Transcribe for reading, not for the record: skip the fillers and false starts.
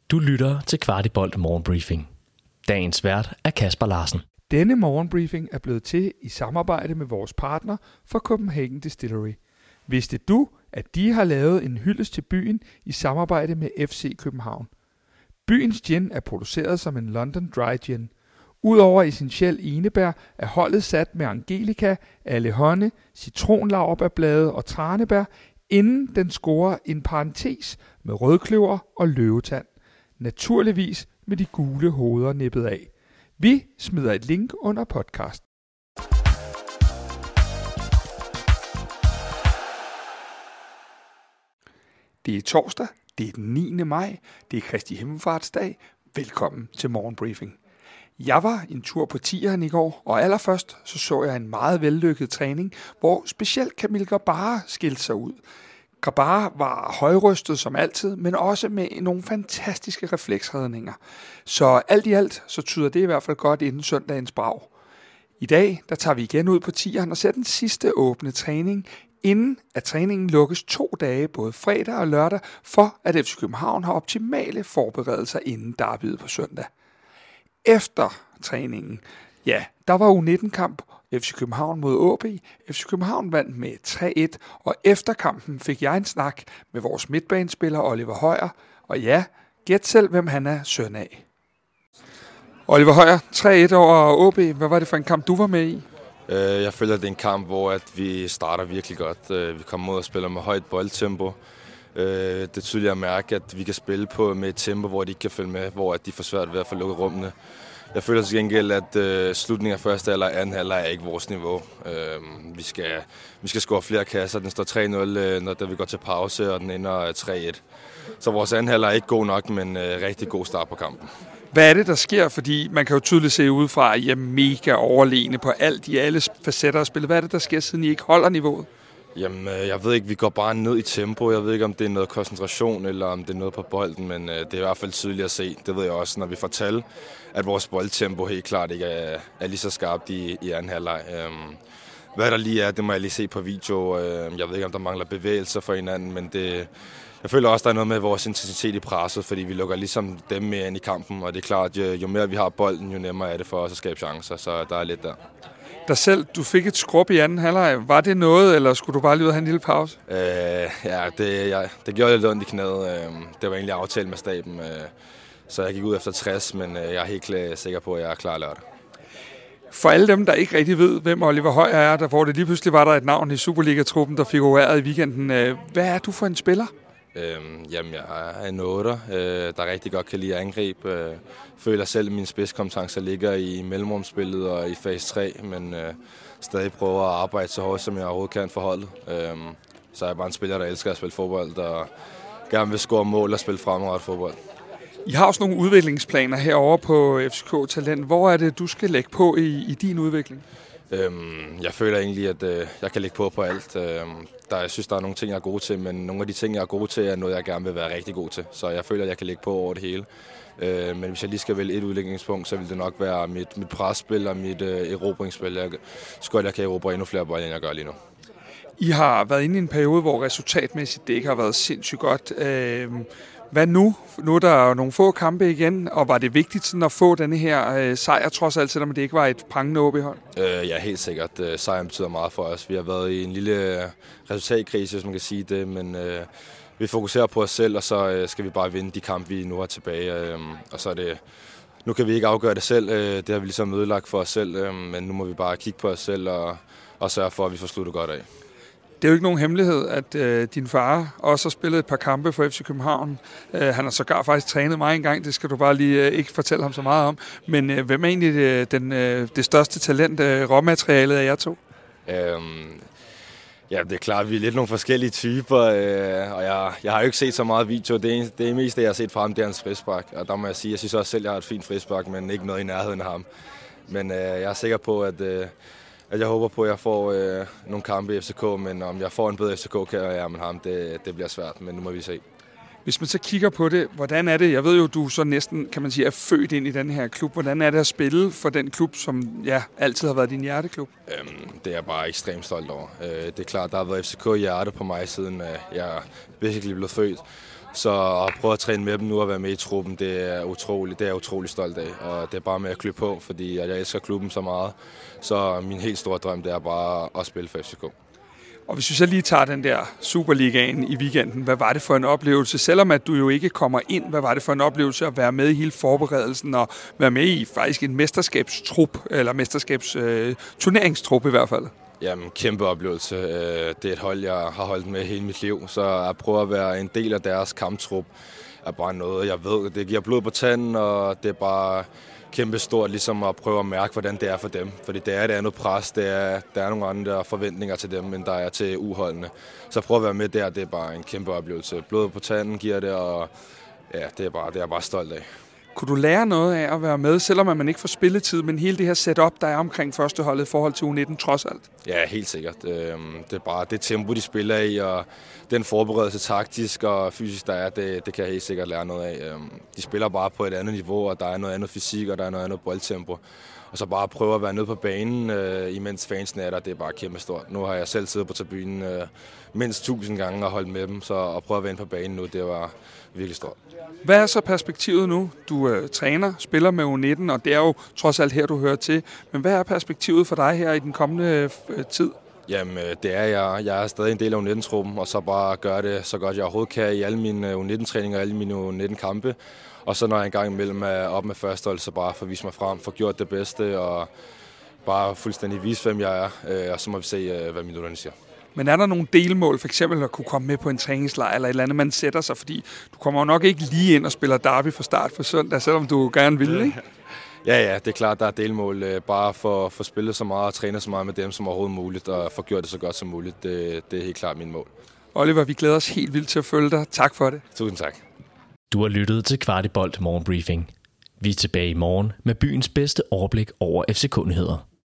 Du lytter til Kvartibolt Morgenbriefing. Dagens vært er Kasper Larsen. Denne morgenbriefing er blevet til i samarbejde med vores partner fra Copenhagen Distillery. Vidste du, at de har lavet en hyldest til byen i samarbejde med FC København? Byens gin er produceret som en London Dry Gin. Udover essentiel enebær er holdet sat med Angelica, allehånde, citronlaurbærblade og tranebær, inden den scorer en parentes med rødkløver og løvetand. Naturligvis med de gule hoveder nippet af. Vi smider et link under podcast. Det er torsdag, det er den 9. maj, det er Kristi Himmelfartsdag. Velkommen til morgenbriefing. Jeg var en tur på Tieren i går, og allerførst så jeg en meget vellykket træning, hvor specielt Kamil Grabara skilte sig ud. Grabara var højrystet som altid, men også med nogle fantastiske refleksredninger. Så alt i alt, så tyder det i hvert fald godt inden søndagens brag. I dag, der tager vi igen ud på Tieren og ser den sidste åbne træning, inden at træningen lukkes 2 dage, både fredag og lørdag, for at FC København har optimale forberedelser inden derbyet på søndag. Efter træningen, ja, der var U19-kamp, FC København mod AB. FC København vandt med 3-1, og efter kampen fik jeg en snak med vores midtbanespiller Oliver Højer. Og ja, gæt selv, hvem han er søn af. Oliver Højer, 3-1 over AB. Hvad var det for en kamp, du var med i? Jeg føler, at det er en kamp, hvor at vi starter virkelig godt. Vi kommer ud og spiller med højt boldtempo. Det er tydeligt at mærke, at vi kan spille med et tempo, hvor de ikke kan følge med, hvor de får svært ved at få lukket rummene. Jeg føler til gengæld, at slutningen af første halvleg og anden halvleg er ikke vores niveau. Vi skal score flere kasser. Den står 3-0, da vi går til pause, og den ender 3-1. Så vores anden halvleg er ikke god nok, men rigtig god start på kampen. Hvad er det, der sker? Fordi man kan jo tydeligt se udefra, at I er mega overlegne på alt i alle facetter af spillet. Hvad er det, der sker, siden I ikke holder niveauet? Jamen, jeg ved ikke, vi går bare ned i tempo. Jeg ved ikke, om det er noget koncentration, eller om det er noget på bolden, men det er i hvert fald tydeligt at se. Det ved jeg også, når vi får tal, at vores boldtempo helt klart ikke er lige så skarpt i anden halvleg. Hvad der lige er, det må jeg lige se på video. Jeg ved ikke, om der mangler bevægelser for hinanden, men jeg føler også, der er noget med vores intensitet i presset, fordi vi lukker ligesom dem mere ind i kampen, og det er klart, jo mere vi har bolden, jo nemmere er det for os at skabe chancer, så der er lidt der. Dig selv, du fik et skrub i anden halvleg. Var det noget, eller skulle du bare lige ud og have en lille pause? Det gjorde lidt ondt i knæet. Det var egentlig aftalt med staben, så jeg gik ud efter 60, men jeg er helt sikker på, at jeg er klar lørdag. For alle dem, der ikke rigtig ved, hvem Oliver Højer er, der hvor det lige pludselig var der et navn i Superliga-truppen, der figurerede i weekenden. Hvad er du for en spiller? Jamen, jeg er en 8'er, der rigtig godt kan lide at angribe. Føler selv, at mine spidskompetencer ligger i mellemrumsspillet og i fase 3, men stadig prøver at arbejde så hårdt, som jeg overhovedet kan for holdet. Så er jeg bare en spiller, der elsker at spille fodbold, og gerne vil score mål og spille fremrettet fodbold. I har også nogle udviklingsplaner herovre på FCK Talent. Hvor er det, du skal lægge på i din udvikling? Jeg føler egentlig, at jeg kan lægge på alt. Jeg synes, der er nogle ting, jeg er god til, men nogle af de ting, jeg er god til, er noget, jeg gerne vil være rigtig god til. Så jeg føler, at jeg kan lægge på over det hele. Men hvis jeg lige skal vælge et udviklingspunkt, så vil det nok være mit presspil og mit erobringsspil. Jeg kan erobre endnu flere bolde, end jeg gør lige nu. I har været inde i en periode, hvor resultatmæssigt det ikke har været sindssygt godt. Hvad nu? Nu er der nogle få kampe igen, og var det vigtigt sådan at få denne her sejr, trods alt, selvom det ikke var et prangende OB-hold? Ja, helt sikkert. Sejren betyder meget for os. Vi har været i en lille resultatkrise, hvis man kan sige det, men vi fokuserer på os selv, og så skal vi bare vinde de kampe, vi nu har tilbage. Og så er det, nu kan vi ikke afgøre det selv. Det har vi ligesom ødelagt for os selv, men nu må vi bare kigge på os selv og sørge for, at vi får sluttet godt af. Det er jo ikke nogen hemmelighed, at din far også har spillet et par kampe for FC København. Han har sågar faktisk trænet mig en gang, det skal du bare lige ikke fortælle ham så meget om. Men hvem er egentlig det største talent, råmaterialet af jer to? Ja, det er klart, vi er lidt nogle forskellige typer, og jeg har jo ikke set så meget video. Det meste, jeg har set fra ham, det er hans frispark. Og der må jeg sige, jeg synes også selv, jeg har et fint frispark, men ikke noget i nærheden af ham. Men jeg er sikker på, at jeg håber på, at jeg får nogle kampe i FCK, men om jeg får en bedre FCK-karriere med ham, det bliver svært, men nu må vi se. Hvis man så kigger på det, hvordan er det? Jeg ved jo, du så næsten, kan man sige, er født ind i den her klub. Hvordan er det at spille for den klub, som altid har været din hjerteklub? Det er jeg bare ekstremt stolt over. Det er klart, der har været FCK-hjerte på mig, siden jeg basically blev født. Så at prøve at træne med dem nu og være med i truppen, det er jeg utrolig stolt af. Og det er bare med at klø på, fordi jeg elsker klubben så meget. Så min helt store drøm, det er bare at spille for FCK. Og hvis vi så lige tager den der Superligaen i weekenden, hvad var det for en oplevelse? Selvom at du jo ikke kommer ind, hvad var det for en oplevelse at være med i hele forberedelsen og være med i faktisk en mesterskabstrup, eller mesterskabsturneringstrup i hvert fald? Jamen, kæmpe oplevelse. Det er et hold, jeg har holdt med hele mit liv, så at prøve at være en del af deres kamptrup er bare noget, jeg ved. Det giver blod på tanden, og det er bare kæmpe stort ligesom at prøve at mærke, hvordan det er for dem. Fordi det er et andet pres, der er nogle andre forventninger til dem, end der er til uholdene. Så prøve at være med der, det er bare en kæmpe oplevelse. Blod på tanden giver det, og ja, det er jeg bare stolt af. Kunne du lære noget af at være med, selvom man ikke får spilletid, men hele det her setup, der er omkring førsteholdet i forhold til U19 trods alt? Ja, helt sikkert. Det er bare det tempo, de spiller i, og den forberedelse taktisk og fysisk, der er, det kan jeg helt sikkert lære noget af. De spiller bare på et andet niveau, og der er noget andet fysik, og der er noget andet boldtempo. Og så bare prøve at være nede på banen, imens fansene er der, det er bare kæmpe stort. Nu har jeg selv siddet på tribunen mindst 1000 gange og holdt med dem, så at prøve at være inde på banen nu, det var virkelig stort. Hvad er så perspektivet nu? Du træner, spiller med U19, og det er jo trods alt her, du hører til. Men hvad er perspektivet for dig her i den kommende tid? Jamen, det er jeg. Jeg er stadig en del af U19-truppen, og så bare gøre det så godt jeg overhovedet kan i alle mine U19-træninger og alle mine U19-kampe. Og så når jeg engang imellem er op med førstehold, så bare få vise mig frem, få gjort det bedste og bare fuldstændig vise, hvem jeg er. Og så må vi se, hvad minutterne siger. Men er der nogle delmål, for eksempel at kunne komme med på en træningslejr eller et eller andet, man sætter sig? Fordi du kommer jo nok ikke lige ind og spiller derby fra start for søndag, selvom du gerne vil, ikke? Ja, det er klart, der er delmål. Bare for at spille så meget og træne så meget med dem som overhovedet muligt, og få gjort det så godt som muligt. Det er helt klart min mål. Oliver, vi glæder os helt vildt til at følge dig. Tak for det. Tusind tak. Du har lyttet til Kvartibolt Morgenbriefing. Vi er tilbage i morgen med byens bedste overblik over FCK-nyheder.